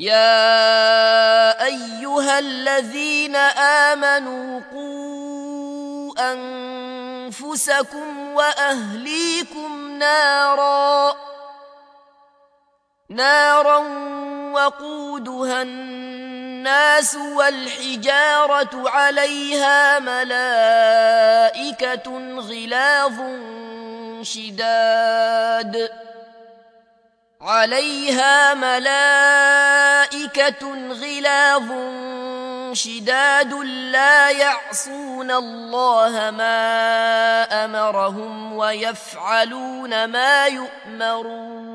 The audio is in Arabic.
يا أيها الذين آمنوا قوا أنفسكم وأهليكم نارا وقودها الناس والحجارة عليها ملائكة غلاظ شداد لا يعصون الله ما أمرهم ويفعلون ما يؤمرون.